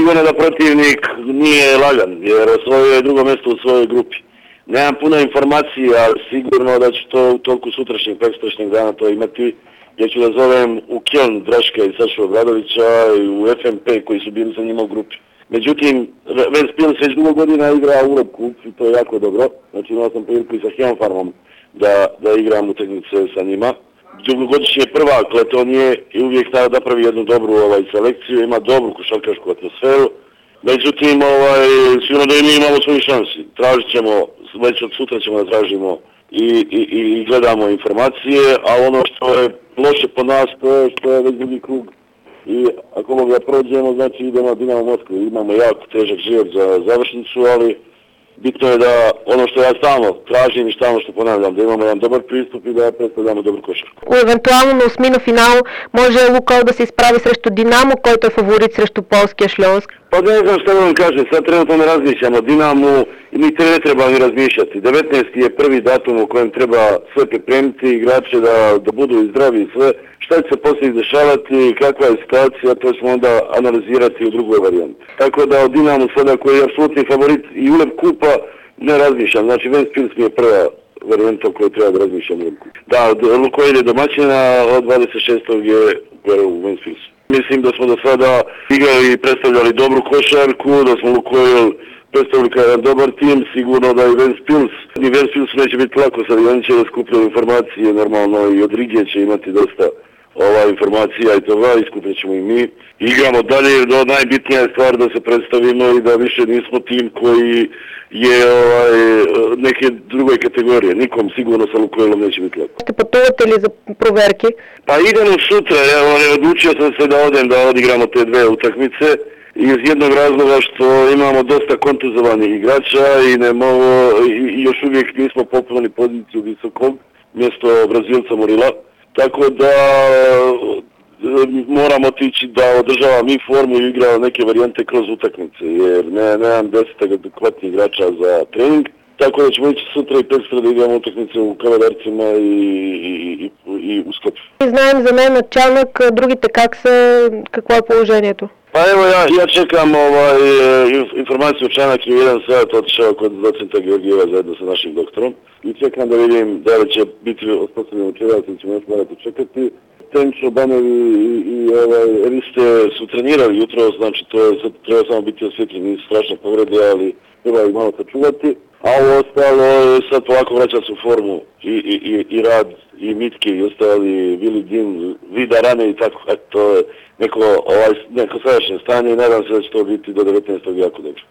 sigurno da protivnik nije lagan, jer osvojio je drugo mjesto u svojoj grupi. Nemam puno informacija, ali sigurno da ću to u toku sutrašnjeg preksutrašnjeg dana to imati. Ja ću da zovem u Kjoln Draška i Sašu Obradovića i u FMP koji su bili sa njima u grupi. Međutim, Ventspils već dugo godina igra Europe Cup i to je jako dobro. Znači imao sam priliku i sa Heimfarmom da igram utakmice sa njima. Dugogodišnji je prvak Letonije i uvijek napravi jednu dobru selekciju, ima dobru košarkašku atmosferu. Međutim, sigurno da i mi imamo svoju šansi. Tražit ćemo, već od sutra ćemo da tražimo i gledamo informacije, a ono što je loše po nas to je što je već drugi krug. I ako ga prođemo, znači idemo Dinamo Moskvu. Imamo jako težak život za završnicu, ali bitno je da ono što ja stalno tražim i stalno što ponavljam, da imamo jedan dobar pristup i da predstavljamo dobru košarku. Евентуално на осмина финал може Лукол да се изправи срещу Динамо, който е фаворит срещу полския Шльонск. Pa ne znam što da vam kažem, sad trenutno ne razmišljamo. Dinamo i mi ne treba ni razmišljati. 19. je prvi datum u kojem treba sve pripremiti, igrače da budu zdravi i sve. Šta će se poslije izdešavati, kakva je situacija, to ćemo onda analizirati u drugoj varijanti. Tako da od Dinamo sada koji je apsolutni favorit i ulep kupa ne razmišljam. Znači Ventspils mi je prva varijanta o kojoj treba da razmišljam. Da, Lukoil je domaćina, od 26. je u Ventspilsu. Mislim da smo do sada igrali i predstavljali dobru košarku, da smo Lukoil predstavili kao jedan dobar tim, sigurno da i Ventspils neće biti lako sad, oni će da skupljaju informacije normalno i od Rige će imati dosta informacija i toga, iskupit ćemo i mi. Igramo dalje jer najbitnija je stvar da se predstavimo i da više nismo tim koji je neke druge kategorije. Nikom sigurno sa Lukoilom neće biti lako. Ще пътувате ли за проверки? Pa idemo sutra, odlučio sam se da odem da odigramo te dve utakmice iz jednog razloga što imamo dosta kontuzovanih igrača i još uvijek nismo popunili poziciju visokog mjesto Brazilca Murila. Tako da moramo otići da održavam i formu i igrao neke varijante kroz utakmice jer nemam 10 adekvatnih igrača za trening. Tako da ćemo ići sutra i prekstra da igramo utakmice u Кавадарцima и у Скопje. Знаем за неначалник, другите какво е положението? Pa evo ja čekam informaciju, članak je u 1 sat otišao kod docenta Georgijeva zajedno sa našim doktorom i čekam da vidim da li će biti osposobljeno učevac, ćemo još morati čekati. Tenčo, Banovi i Riste su trenirali jutro, znači treba samo biti osvjetljen, nisu strašne povrede, ali treba ih malo sačuvati. A ovo ostalo sad polako vraća se u formu i Rad i Mitke i ostali Vili Din, Vida Rane i tako, to je neko sadašnje stanje i nadam se da će to biti do 19. jako dobro.